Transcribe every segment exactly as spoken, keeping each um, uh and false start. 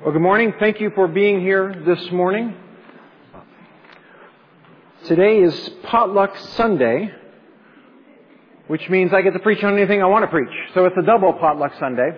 Well, good morning. Thank you for being here this morning. Today is Potluck Sunday, which means I get to preach on anything I want to preach. So it's a double Potluck Sunday.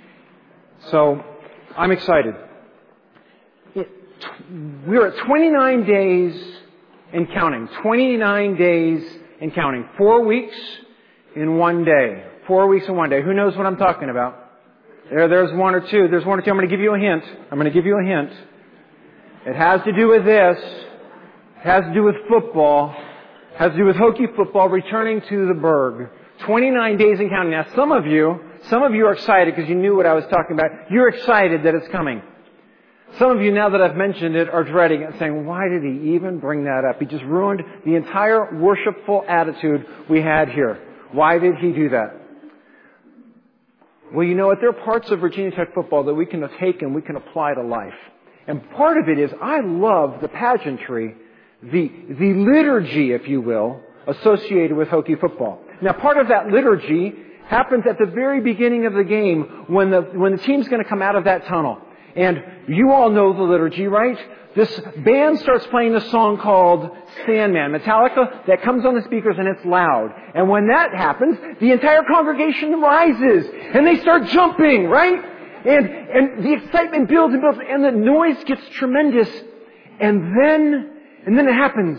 So I'm excited. It, we're at twenty-nine days and counting. twenty-nine days and counting. Four weeks in one day. Four weeks in one day. Who knows what I'm talking about? There, there's one or two. There's one or two. I'm going to give you a hint. I'm going to give you a hint. It has to do with this. It has to do with football. It has to do with Hokie football returning to the Berg. twenty-nine days and counting. Now, some of you, some of you are excited because you knew what I was talking about. You're excited that it's coming. Some of you, now that I've mentioned it, are dreading it and saying, why did he even bring that up? He just ruined the entire worshipful attitude we had here. Why did he do that? Well, you know what? There are parts of Virginia Tech football that we can take and we can apply to life. And part of it is I love the pageantry, the, the liturgy, if you will, associated with Hokie football. Now, part of that liturgy happens at the very beginning of the game when the, when the team's going to come out of that tunnel. And you all know the liturgy, right? This band starts playing a song called Sandman, Metallica, that comes on the speakers and it's loud. And when that happens, the entire congregation rises and they start jumping, right? And, and the excitement builds and builds and the noise gets tremendous. And then, and then it happens.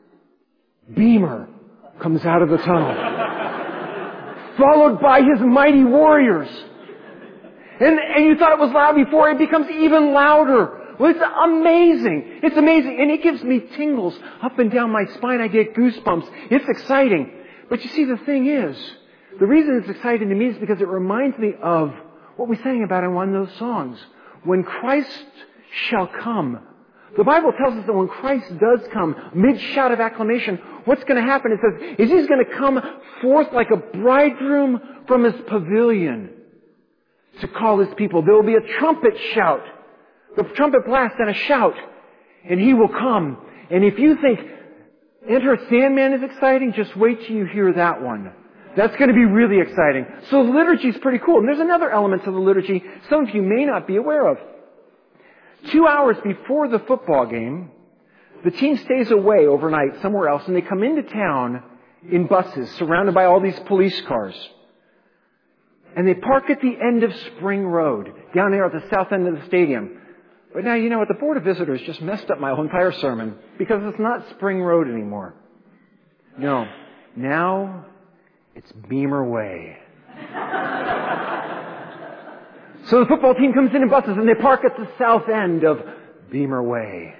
Beamer comes out of the tunnel. Followed by his mighty warriors. And, and you thought it was loud before, it becomes even louder. Well, it's amazing. It's amazing. And it gives me tingles up and down my spine. I get goosebumps. It's exciting. But you see, the thing is, the reason it's exciting to me is because it reminds me of what we sang about in one of those songs. When Christ shall come. The Bible tells us that when Christ does come, mid shout of acclamation, what's going to happen? It says, is he's going to come forth like a bridegroom from his pavilion to call his people. There will be a trumpet shout. The trumpet blast and a shout. And he will come. And if you think Enter Sandman is exciting, just wait till you hear that one. That's going to be really exciting. So the liturgy is pretty cool. And there's another element to the liturgy some of you may not be aware of. Two hours before the football game, the team stays away overnight somewhere else and they come into town in buses surrounded by all these police cars. And they park at the end of Spring Road, down there at the south end of the stadium. But now, you know what? The Board of Visitors just messed up my whole entire sermon because it's not Spring Road anymore. No. Now, it's Beamer Way. So the football team comes in in buses and they park at the south end of Beamer Way.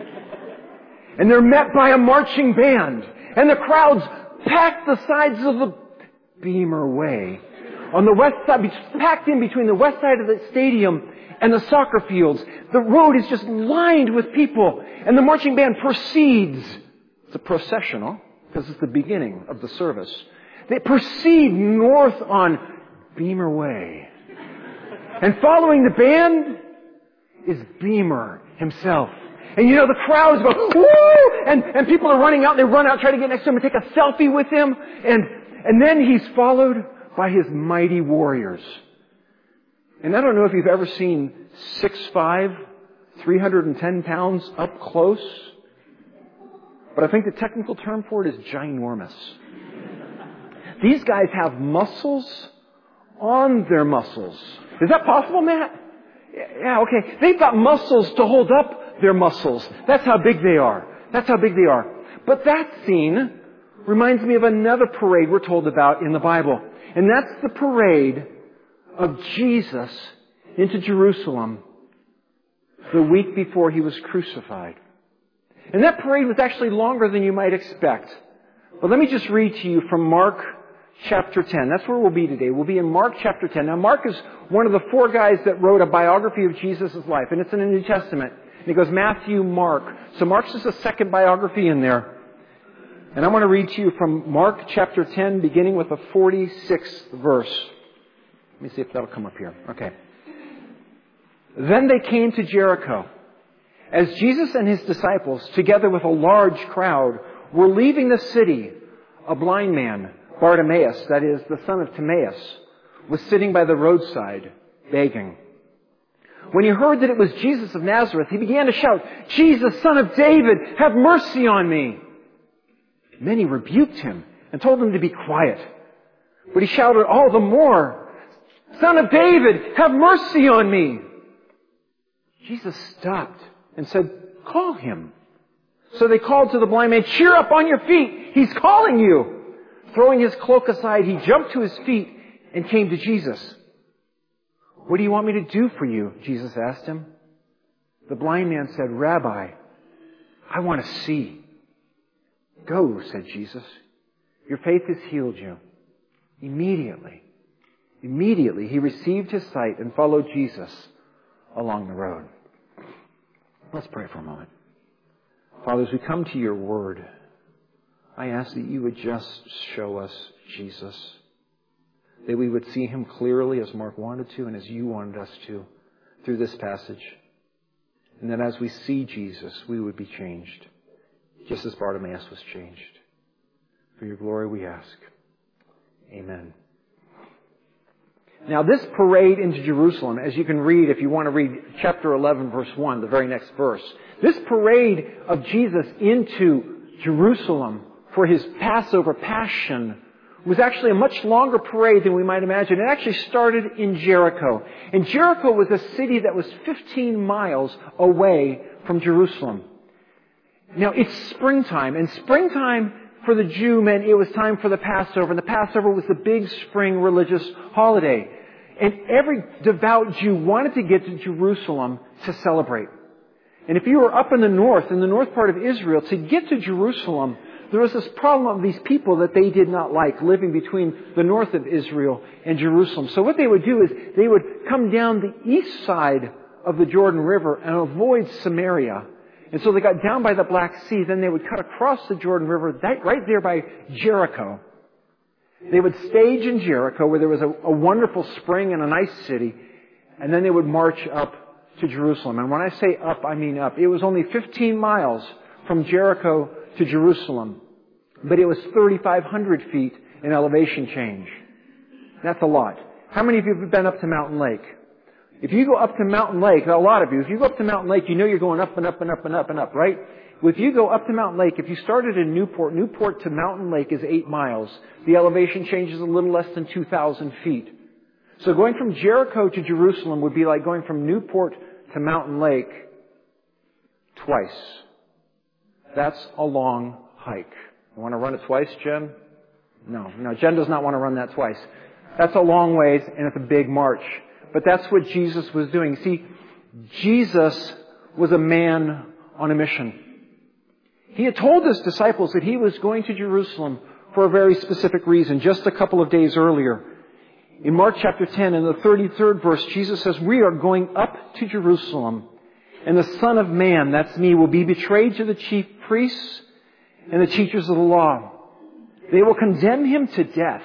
And they're met by a marching band. And the crowds pack the sides of the Beamer Way. On the west side, packed in between the west side of the stadium and the soccer fields. The road is just lined with people. And the marching band proceeds. It's a processional, because it's the beginning of the service. They proceed north on Beamer Way. And following the band is Beamer himself. And you know, the crowds go, woo! And, and people are running out. They run out, try to get next to him and take a selfie with him. And, and then he's followed by his mighty warriors. And I don't know if you've ever seen six foot five, three hundred ten pounds up close, but I think the technical term for it is ginormous. These guys have muscles on their muscles. Is that possible, Matt? Yeah, okay. They've got muscles to hold up their muscles. That's how big they are. That's how big they are. But that scene reminds me of another parade we're told about in the Bible. And that's the parade of Jesus into Jerusalem the week before he was crucified. And that parade was actually longer than you might expect. But let me just read to you from Mark chapter ten. That's where we'll be today. We'll be in Mark chapter ten. Now, Mark is one of the four guys that wrote a biography of Jesus' life, and it's in the New Testament. And it goes Matthew, Mark. So Mark's just a second biography in there. And I want to read to you from Mark chapter ten, beginning with the forty-sixth verse. Let me see if that'll come up here. Okay. Then they came to Jericho. As Jesus and his disciples, together with a large crowd, were leaving the city, a blind man, Bartimaeus, that is, the son of Timaeus, was sitting by the roadside, begging. when he heard that it was Jesus of Nazareth, he began to shout, "Jesus, Son of David, have mercy on me." Many rebuked him and told him to be quiet. But he shouted all the more, "Son of David, have mercy on me." Jesus stopped and said, "Call him." So they called to the blind man, "Cheer up, on your feet. He's calling you." Throwing his cloak aside, he jumped to his feet and came to Jesus. "What do you want me to do for you?" Jesus asked him. The blind man said, "Rabbi, I want to see." "Go," said Jesus. "Your faith has healed you." Immediately, immediately he received his sight and followed Jesus along the road. Let's pray for a moment. Father, as we come to your word, I ask that you would just show us Jesus. That we would see him clearly as Mark wanted to and as you wanted us to through this passage. And that as we see Jesus, we would be changed, just as Bartimaeus was changed. For your glory we ask. Amen. Now this parade into Jerusalem, as you can read if you want to read chapter eleven, verse one, the very next verse. This parade of Jesus into Jerusalem for his Passover Passion was actually a much longer parade than we might imagine. It actually started in Jericho. And Jericho was a city that was fifteen miles away from Jerusalem. Now it's springtime, and springtime for the Jew meant it was time for the Passover, and the Passover was the big spring religious holiday. And every devout Jew wanted to get to Jerusalem to celebrate. And if you were up in the north, in the north part of Israel, to get to Jerusalem, there was this problem of these people that they did not like, living between the north of Israel and Jerusalem. So what they would do is they would come down the east side of the Jordan River and avoid Samaria. And so they got down by the Black Sea, then they would cut across the Jordan River, that, right there by Jericho. They would stage in Jericho, where there was a, a wonderful spring and a nice city, and then they would march up to Jerusalem. And when I say up, I mean up. It was only fifteen miles from Jericho to Jerusalem, but it was thirty-five hundred feet in elevation change. That's a lot. How many of you have been up to Mountain Lake? If you go up to Mountain Lake, a lot of you, if you go up to Mountain Lake, you know you're going up and up and up and up and up, right? If you go up to Mountain Lake, if you started in Newport, Newport to Mountain Lake is eight miles. The elevation change is a little less than two thousand feet. So going from Jericho to Jerusalem would be like going from Newport to Mountain Lake twice. That's a long hike. You want to run it twice, Jen? No, no, Jen does not want to run that twice. That's a long ways, and it's a big march. But that's what Jesus was doing. See, Jesus was a man on a mission. He had told his disciples that he was going to Jerusalem for a very specific reason, just a couple of days earlier. In Mark chapter ten, in the thirty-third verse, Jesus says, "We are going up to Jerusalem, and the Son of Man," that's me, "will be betrayed to the chief priests and the teachers of the law. They will condemn him to death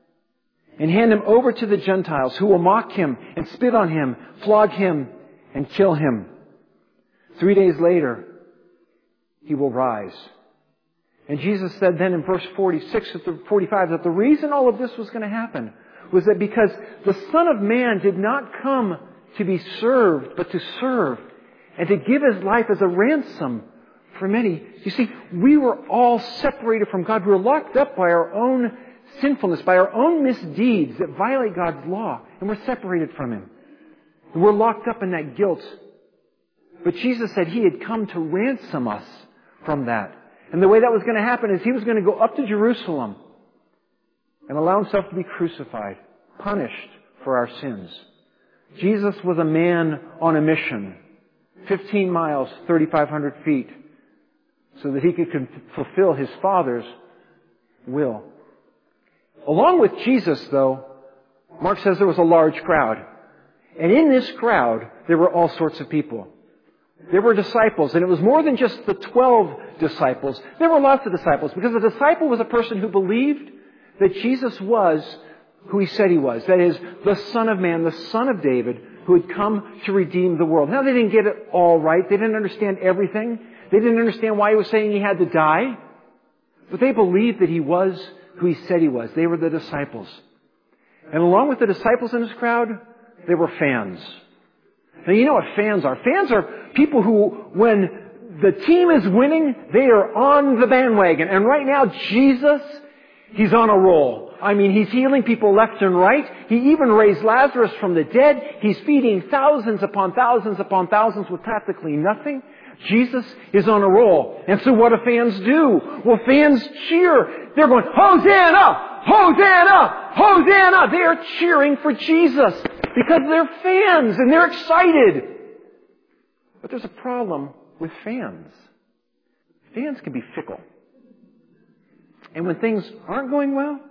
and hand him over to the Gentiles, who will mock him and spit on him, flog him and kill him. Three days later, he will rise." And Jesus said then in verse forty-six to forty-five that the reason all of this was going to happen was that because the Son of Man did not come to be served, but to serve and to give his life as a ransom for many. You see, we were all separated from God. We were locked up by our own sinfulness, by our own misdeeds that violate God's law, and we're separated from him. And we're locked up in that guilt. But Jesus said he had come to ransom us from that. And the way that was going to happen is he was going to go up to Jerusalem and allow himself to be crucified, punished for our sins. Jesus was a man on a mission. fifteen miles, thirty-five hundred feet, so that he could fulfill his Father's will. Along with Jesus, though, Mark says there was a large crowd. And in this crowd, there were all sorts of people. There were disciples, and it was more than just the twelve disciples. There were lots of disciples, because a disciple was a person who believed that Jesus was who he said he was. That is, the Son of Man, the Son of David, who had come to redeem the world. Now, they didn't get it all right. They didn't understand everything. They didn't understand why he was saying he had to die. But they believed that he was who he said he was. They were the disciples. And along with the disciples in this crowd, there were fans. Now, you know what fans are. Fans are people who, when the team is winning, they are on the bandwagon. And right now, Jesus, He's on a roll. I mean, He's healing people left and right. He even raised Lazarus from the dead. He's feeding thousands upon thousands upon thousands with practically nothing. Jesus is on a roll. And so what do fans do? Well, fans cheer. They're going, Hosanna! Hosanna! Hosanna! They are cheering for Jesus because they're fans and they're excited. But there's a problem with fans. Fans can be fickle. And when things aren't going well,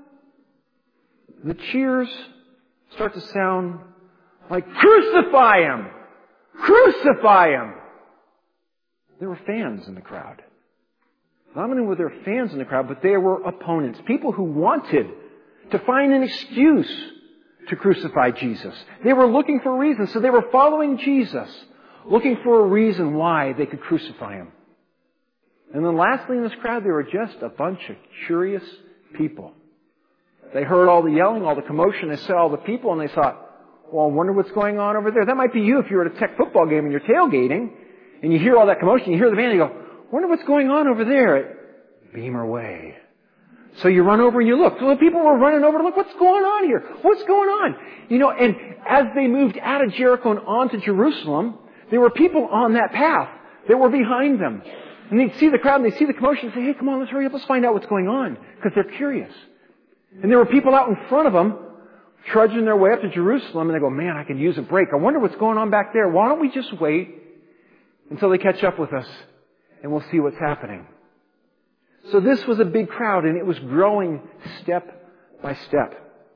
the cheers start to sound like, crucify Him! Crucify Him! There were fans in the crowd. Not only were there fans in the crowd, but there were opponents. People who wanted to find an excuse to crucify Jesus. They were looking for reasons, so they were following Jesus, looking for a reason why they could crucify Him. And then lastly in this crowd, there were just a bunch of curious people. They heard all the yelling, all the commotion, they saw all the people, and they thought, well, I wonder what's going on over there. That might be you if you're at a Tech football game and you're tailgating, and you hear all that commotion, you hear the band, and you go, wonder what's going on over there at Beamer Way. So you run over and you look. So the people were running over to look, what's going on here? What's going on? You know, and as they moved out of Jericho and on to Jerusalem, there were people on that path that were behind them. And they'd see the crowd and they'd see the commotion and say, hey, come on, let's hurry up, let's find out what's going on. Because they're curious. And there were people out in front of them trudging their way up to Jerusalem, and they go, man, I could use a break. I wonder what's going on back there. Why don't we just wait until they catch up with us, and we'll see what's happening. So this was a big crowd, and it was growing step by step.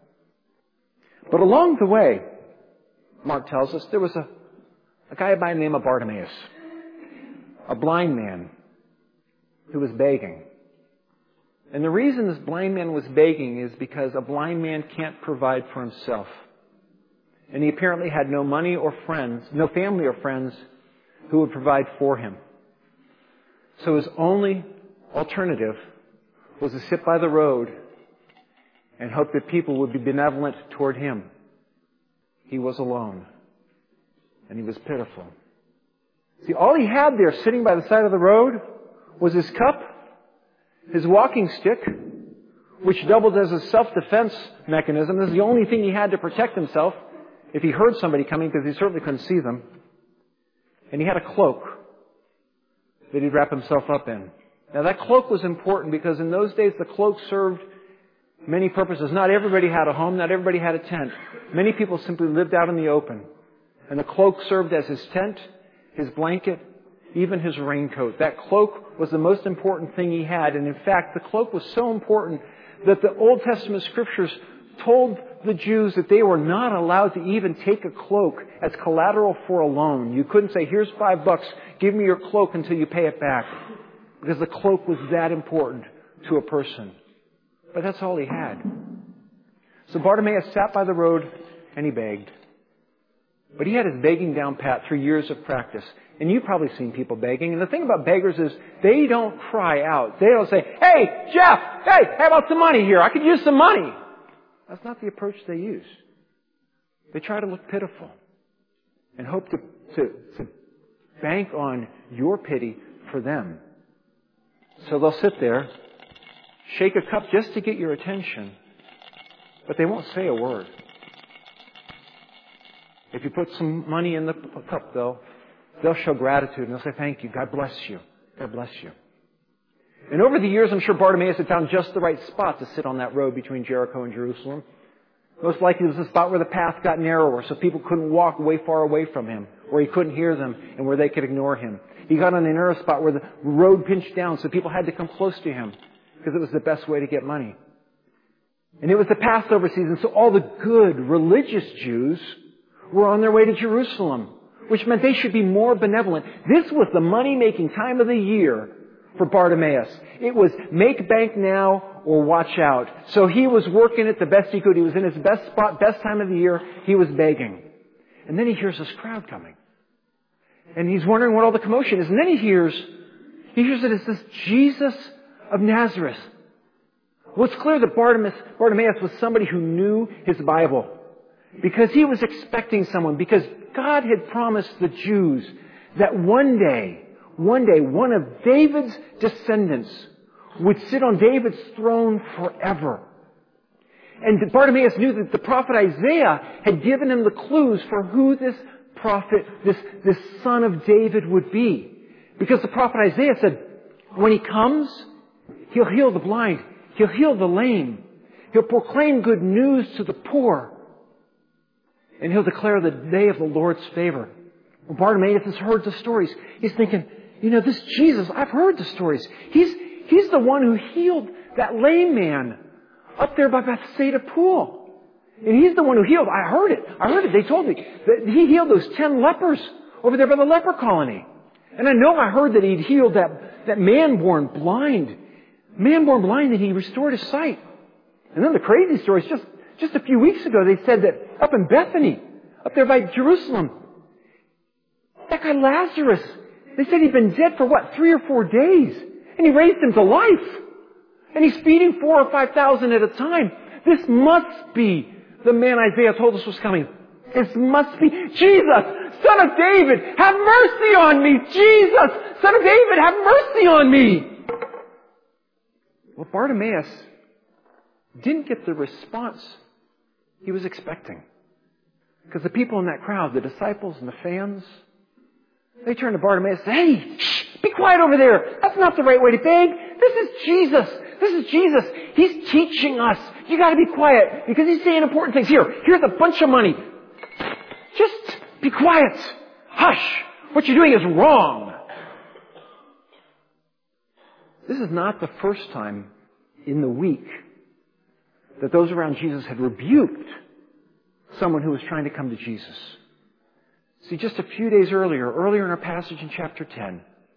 But along the way, Mark tells us, there was a, a guy by the name of Bartimaeus, a blind man who was begging. And the reason this blind man was begging is because a blind man can't provide for himself. And he apparently had no money or friends, no family or friends who would provide for him. So his only alternative was to sit by the road and hope that people would be benevolent toward him. He was alone. And he was pitiful. See, all he had there sitting by the side of the road was his cup, his walking stick, which doubled as a self-defense mechanism. This is the only thing he had to protect himself if he heard somebody coming, because he certainly couldn't see them. And he had a cloak that he'd wrap himself up in. Now that cloak was important because in those days the cloak served many purposes. Not everybody had a home, not everybody had a tent. Many people simply lived out in the open. And the cloak served as his tent, his blanket, even his raincoat. That cloak was the most important thing he had. And in fact, the cloak was so important that the Old Testament scriptures told the Jews that they were not allowed to even take a cloak as collateral for a loan. You couldn't say, here's five bucks, give me your cloak until you pay it back. Because the cloak was that important to a person. But that's all he had. So Bartimaeus sat by the road and he begged. But he had his begging down pat through years of practice. And you've probably seen people begging. And the thing about beggars is they don't cry out. They don't say, hey, Jeff, hey, how about some money here? I could use some money. That's not the approach they use. They try to look pitiful and hope to, to, to bank on your pity for them. So they'll sit there, shake a cup just to get your attention, but they won't say a word. If you put some money in the cup, though, they'll show gratitude and they'll say, thank you, God bless you, God bless you. And over the years, I'm sure Bartimaeus had found just the right spot to sit on that road between Jericho and Jerusalem. Most likely it was the spot where the path got narrower so people couldn't walk way far away from him, where he couldn't hear them and where they could ignore him. He got on a narrow spot where the road pinched down so people had to come close to him because it was the best way to get money. And it was the Passover season, so all the good religious Jews were on their way to Jerusalem, which meant they should be more benevolent. This was the money-making time of the year for Bartimaeus. It was make bank now or watch out. So he was working it the best he could. He was in his best spot, best time of the year. He was begging. And then he hears this crowd coming. And he's wondering what all the commotion is. And then he hears, he hears that it's this Jesus of Nazareth. Well, it's clear that Bartimaeus, Bartimaeus was somebody who knew his Bible. Because he was expecting someone. Because God had promised the Jews that one day, one day, one of David's descendants would sit on David's throne forever. And Bartimaeus knew that the prophet Isaiah had given him the clues for who this prophet, this, this son of David would be. Because the prophet Isaiah said, when he comes, he'll heal the blind. He'll heal the lame. He'll proclaim good news to the poor. And he'll declare the day of the Lord's favor. Well, Bartimaeus has heard the stories. He's thinking, you know, this Jesus, I've heard the stories. He's, he's the one who healed that lame man up there by Bethsaida Pool. And he's the one who healed. I heard it. I heard it. They told me that he healed those ten lepers over there by the leper colony. And I know I heard that he'd healed that, that man born blind. Man born blind, and he restored his sight. And then the crazy story is just, just a few weeks ago, they said that up in Bethany, up there by Jerusalem, that guy Lazarus, they said he'd been dead for what, three or four days. And he raised him to life. And he's feeding four or five thousand at a time. This must be the man Isaiah told us was coming. This must be Jesus, Son of David, have mercy on me. Jesus, Son of David, have mercy on me. Well, Bartimaeus didn't get the response he was expecting. Because the people in that crowd, the disciples and the fans, they turned to Bartimaeus and said, hey, shh, be quiet over there. That's not the right way to beg. This is Jesus. This is Jesus. He's teaching us. You got to be quiet because he's saying important things. Here, here's a bunch of money. Just be quiet. Hush. What you're doing is wrong. This is not the first time in the week that those around Jesus had rebuked someone who was trying to come to Jesus. See, just a few days earlier, earlier in our passage in chapter ten,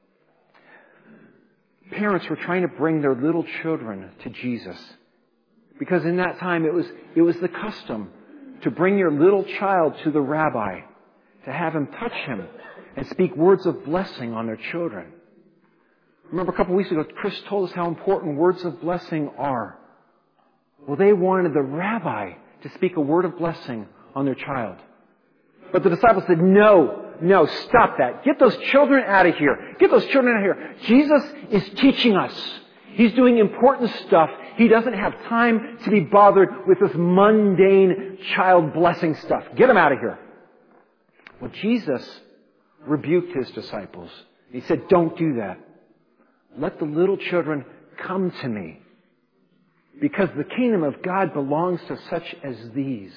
parents were trying to bring their little children to Jesus. Because in that time it was, it was the custom to bring your little child to the rabbi, to have him touch him and speak words of blessing on their children. Remember a couple of weeks ago, Chris told us how important words of blessing are. Well, they wanted the rabbi to speak a word of blessing on their child. But the disciples said, no, no, stop that. Get those children out of here. Get those children out of here. Jesus is teaching us. He's doing important stuff. He doesn't have time to be bothered with this mundane child blessing stuff. Get him out of here. Well, Jesus rebuked his disciples. He said, don't do that. Let the little children come to me, because the kingdom of God belongs to such as these.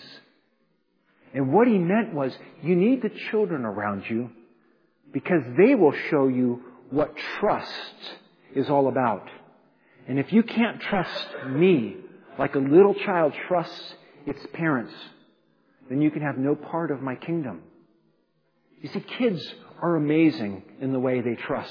And what he meant was, you need the children around you because they will show you what trust is all about. And if you can't trust me like a little child trusts its parents, then you can have no part of my kingdom. You see, kids are amazing in the way they trust.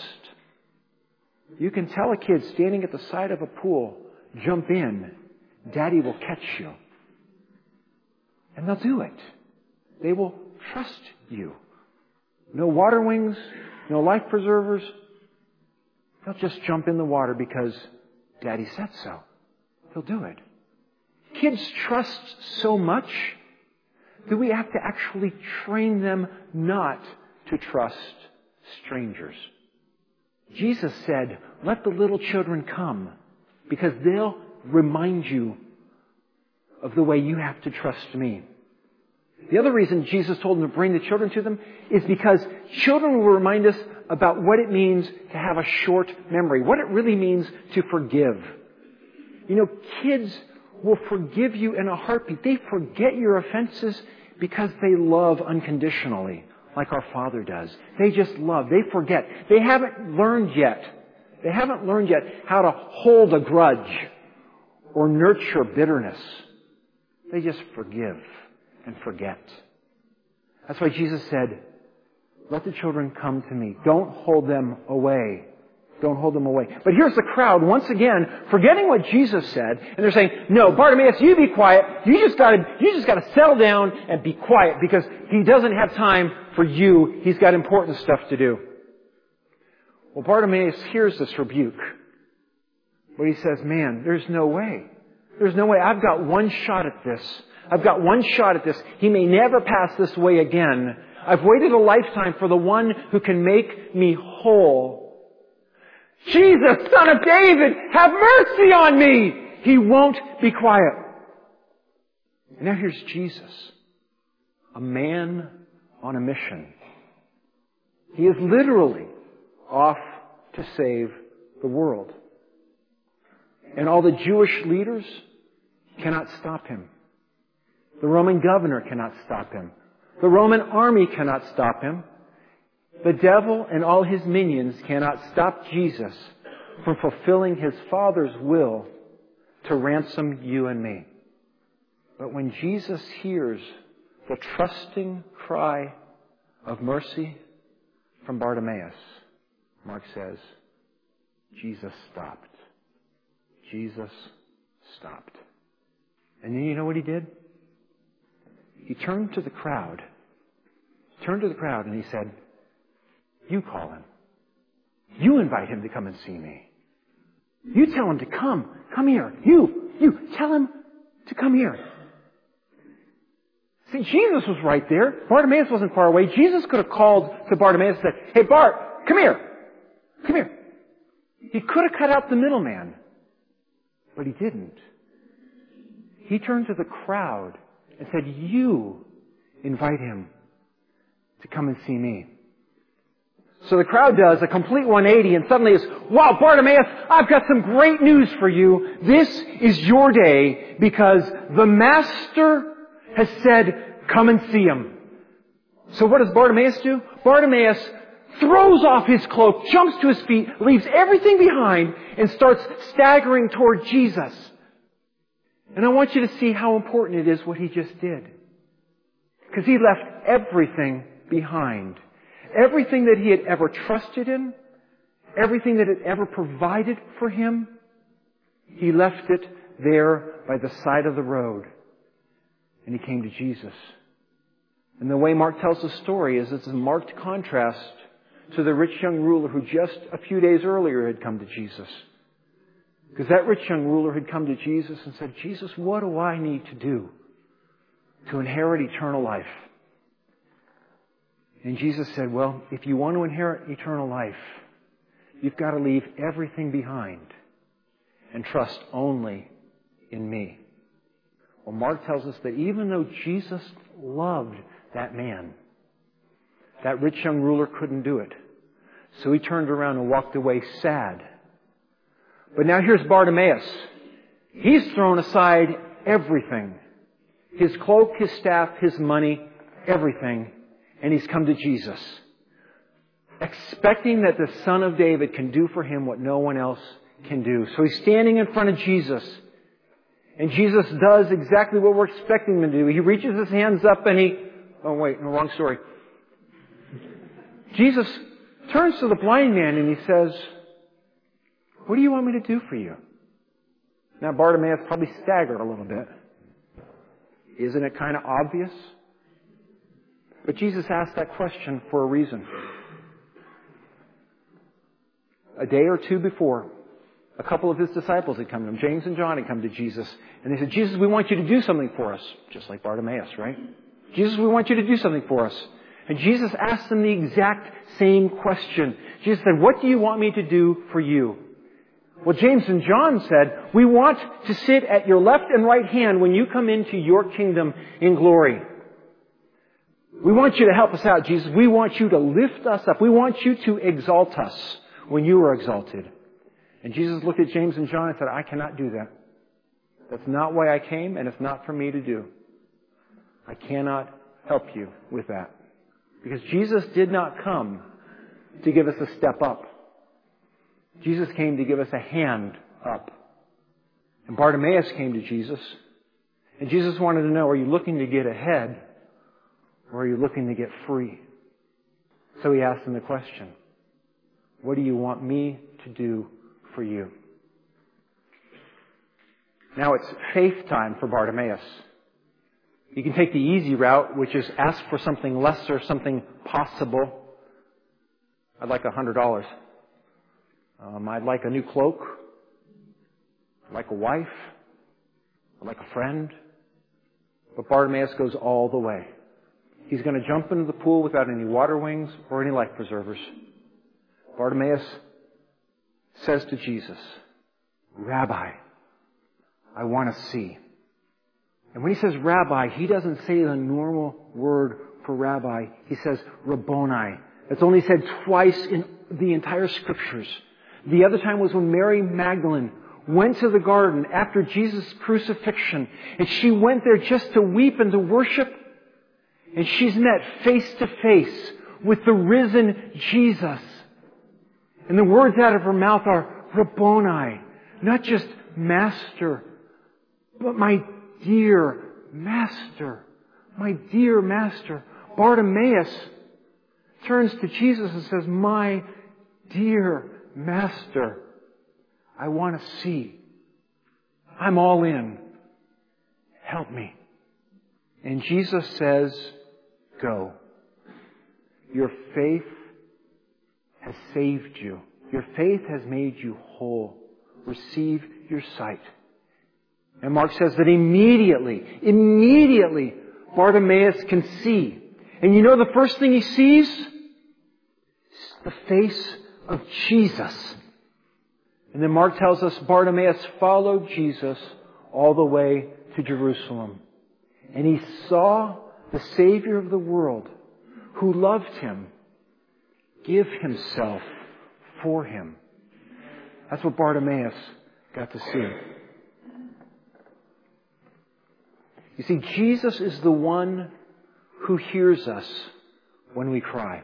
You can tell a kid standing at the side of a pool, jump in, Daddy will catch you. And they'll do it. They will trust you. No water wings, no life preservers. They'll just jump in the water because Daddy said so. They'll do it. Kids trust so much that we have to actually train them not to trust strangers. Jesus said, let the little children come because they'll remind you of the way you have to trust me. The other reason Jesus told them to bring the children to them is because children will remind us about what it means to have a short memory, what it really means to forgive. You know, kids will forgive you in a heartbeat. They forget your offenses because they love unconditionally, like our Father does. They just love. They forget. They haven't learned yet. They haven't learned yet how to hold a grudge or nurture bitterness. They just forgive and forget. That's why Jesus said, let the children come to me. Don't hold them away. Don't hold them away. But here's the crowd, once again, forgetting what Jesus said, and they're saying, no, Bartimaeus, you be quiet. You just gotta, you just gotta settle down and be quiet because he doesn't have time for you. He's got important stuff to do. Well, Bartimaeus hears this rebuke. But he says, man, there's no way. There's no way. I've got one shot at this. I've got one shot at this. He may never pass this way again. I've waited a lifetime for the one who can make me whole. Jesus, Son of David, have mercy on me! He won't be quiet. And now here's Jesus, a man on a mission. He is literally off to save the world. And all the Jewish leaders cannot stop him. The Roman governor cannot stop him. The Roman army cannot stop him. The devil and all his minions cannot stop Jesus from fulfilling his Father's will to ransom you and me. But when Jesus hears the trusting cry of mercy from Bartimaeus, Mark says, Jesus stopped. Jesus stopped. And then you know what he did? He turned to the crowd. Turned to the crowd and he said, you call him. You invite him to come and see me. You tell him to come. Come here. You, you, tell him to come here. See, Jesus was right there. Bartimaeus wasn't far away. Jesus could have called to Bartimaeus and said, hey, Bart, come here. Come here. He could have cut out the middleman. But he didn't. He turned to the crowd and said, you invite him to come and see me. So the crowd does a complete one eighty and suddenly is, wow, Bartimaeus, I've got some great news for you. This is your day because the Master has said, come and see him. So what does Bartimaeus do? Bartimaeus throws off his cloak, jumps to his feet, leaves everything behind, and starts staggering toward Jesus. And I want you to see how important it is what he just did. Because he left everything behind. Everything that he had ever trusted in, everything that had ever provided for him, he left it there by the side of the road. And he came to Jesus. And the way Mark tells the story is it's a marked contrast to the rich young ruler who just a few days earlier had come to Jesus. Because that rich young ruler had come to Jesus and said, Jesus, what do I need to do to inherit eternal life? And Jesus said, well, if you want to inherit eternal life, you've got to leave everything behind and trust only in me. Well, Mark tells us that even though Jesus loved that man, that rich young ruler couldn't do it. So he turned around and walked away sad. But now here's Bartimaeus. He's thrown aside everything. His cloak, his staff, his money, everything. And he's come to Jesus, expecting that the Son of David can do for him what no one else can do. So he's standing in front of Jesus. And Jesus does exactly what we're expecting him to do. He reaches his hands up and he... Oh, wait, no, wrong story. Jesus turns to the blind man and he says, what do you want me to do for you? Now, Bartimaeus probably staggered a little bit. Isn't it kind of obvious? But Jesus asked that question for a reason. A day or two before, a couple of his disciples had come to him. James and John had come to Jesus. And they said, Jesus, we want you to do something for us. Just like Bartimaeus, right? Jesus, we want you to do something for us. And Jesus asked them the exact same question. Jesus said, what do you want me to do for you? Well, James and John said, we want to sit at your left and right hand when you come into your kingdom in glory. We want you to help us out, Jesus. We want you to lift us up. We want you to exalt us when you are exalted. And Jesus looked at James and John and said, I cannot do that. That's not why I came, and it's not for me to do. I cannot help you with that. Because Jesus did not come to give us a step up. Jesus came to give us a hand up. And Bartimaeus came to Jesus. And Jesus wanted to know, are you looking to get ahead? Or are you looking to get free? So he asked him the question, what do you want me to do for you? Now it's faith time for Bartimaeus. You can take the easy route, which is ask for something lesser, something possible. I'd like a hundred dollars. Um, I'd like a new cloak. I'd like a wife. I'd like a friend. But Bartimaeus goes all the way. He's going to jump into the pool without any water wings or any life preservers. Bartimaeus says to Jesus, Rabbi, I want to see. And when he says rabbi, he doesn't say the normal word for rabbi. He says Rabboni. It's only said twice in the entire Scriptures. The other time was when Mary Magdalene went to the garden after Jesus' crucifixion. And she went there just to weep and to worship. And she's met face to face with the risen Jesus. And the words out of her mouth are Rabboni. Not just Master, but my dear Master. My dear Master. Bartimaeus turns to Jesus and says, my dear Master, I want to see. I'm all in. Help me. And Jesus says, go. Your faith has saved you. Your faith has made you whole. Receive your sight. And Mark says that immediately, immediately, Bartimaeus can see. And you know the first thing he sees? The face of Jesus. And then Mark tells us Bartimaeus followed Jesus all the way to Jerusalem. And he saw the Savior of the world, who loved him, give himself for him. That's what Bartimaeus got to see. You see, Jesus is the one who hears us when we cry.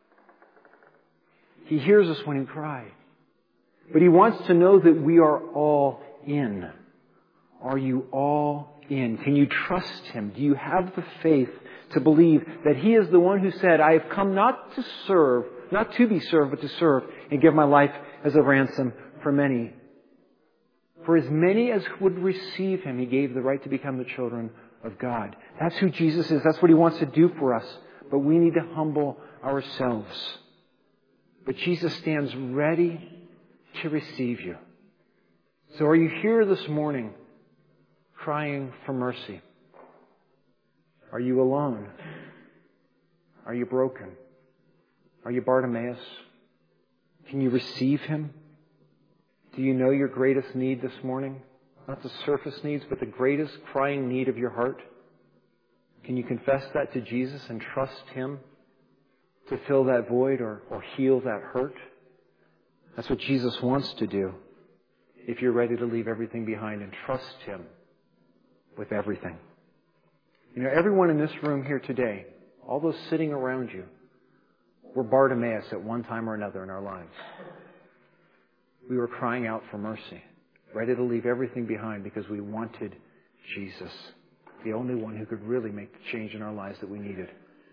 He hears us when we cry. But He wants to know that we are all in. Are you all in? Can you trust Him? Do you have the faith to believe that He is the one who said, I have come not to serve, not to be served, but to serve and give my life as a ransom for many. For as many as would receive Him, He gave the right to become the children of God. That's who Jesus is. That's what He wants to do for us. But we need to humble ourselves. But Jesus stands ready to receive you. So are you here this morning crying for mercy? Are you alone? Are you broken? Are you Bartimaeus? Can you receive Him? Do you know your greatest need this morning? Not the surface needs, but the greatest crying need of your heart? Can you confess that to Jesus and trust Him to fill that void or, or heal that hurt? That's what Jesus wants to do if you're ready to leave everything behind and trust Him with everything. You know, everyone in this room here today, all those sitting around you, were Bartimaeus at one time or another in our lives. We were crying out for mercy, ready to leave everything behind because we wanted Jesus, the only one who could really make the change in our lives that we needed.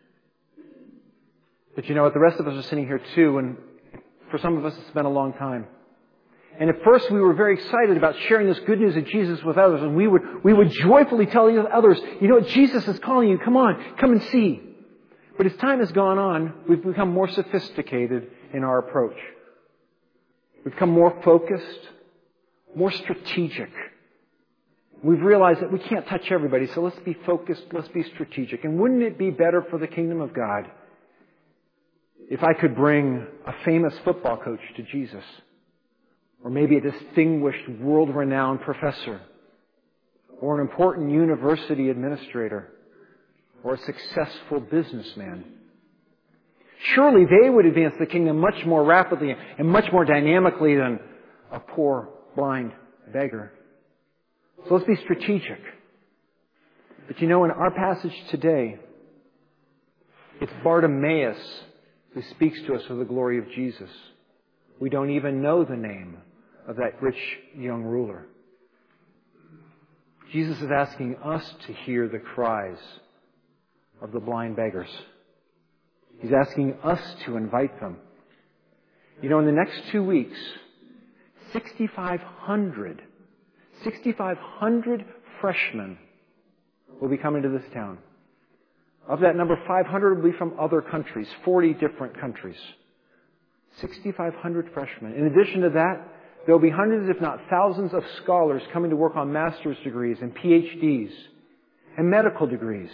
But you know what? The rest of us are sitting here too, and for some of us it's been a long time. And at first we were very excited about sharing this good news of Jesus with others, and we would we would joyfully tell others, you know what, Jesus is calling you, come on, come and see. But as time has gone on, we've become more sophisticated in our approach. We've become more focused, more strategic. We've realized that we can't touch everybody, so let's be focused, let's be strategic. And wouldn't it be better for the kingdom of God if I could bring a famous football coach to Jesus? Or maybe a distinguished, world-renowned professor? Or an important university administrator? Or a successful businessman? Surely they would advance the kingdom much more rapidly and much more dynamically than a poor, blind beggar. So let's be strategic. But you know, in our passage today, it's Bartimaeus who speaks to us of the glory of Jesus. We don't even know the name of that rich young ruler. Jesus is asking us to hear the cries of the blind beggars. He's asking us to invite them. You know, in the next two weeks, sixty-five hundred, sixty-five hundred freshmen will be coming to this town. Of that number, five hundred will be from other countries, forty different countries. sixty-five hundred freshmen. In addition to that, there will be hundreds, if not thousands, of scholars coming to work on master's degrees and P H Ds. and medical degrees.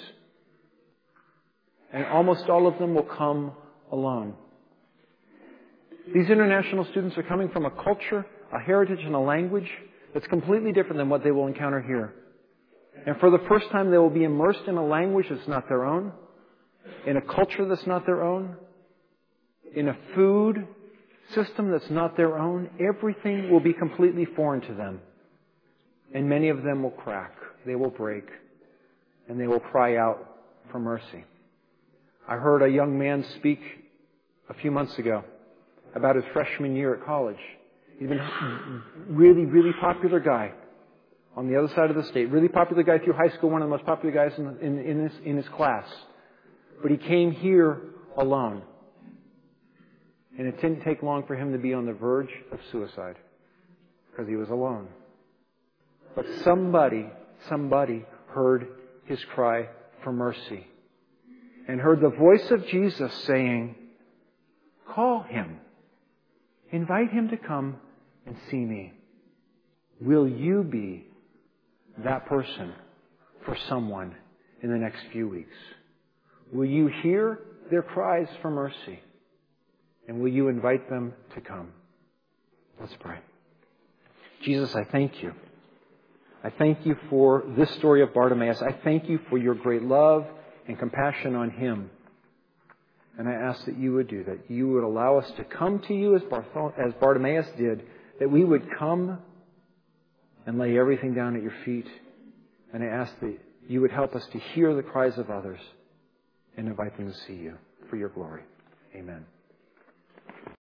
And almost all of them will come alone. These international students are coming from a culture, a heritage, and a language that's completely different than what they will encounter here. And for the first time, they will be immersed in a language that's not their own, in a culture that's not their own, in a food system that's not their own. Everything will be completely foreign to them. And many of them will crack. They will break. And they will cry out for mercy. I heard a young man speak a few months ago about his freshman year at college. He's been a really, really popular guy on the other side of the state. Really popular guy through high school, one of the most popular guys in, in, in, his, in his class. But he came here alone. And it didn't take long for him to be on the verge of suicide because he was alone. But somebody, somebody heard his cry for mercy and heard the voice of Jesus saying, call him. Invite him to come and see me. Will you be that person for someone in the next few weeks? Will you hear their cries for mercy? And will you invite them to come? Let's pray. Jesus, I thank you. I thank you for this story of Bartimaeus. I thank you for your great love and compassion on him. And I ask that you would do that. You would allow us to come to you as, Barthol- as Bartimaeus did. That we would come and lay everything down at your feet. And I ask that you would help us to hear the cries of others and invite them to see you for your glory. Amen.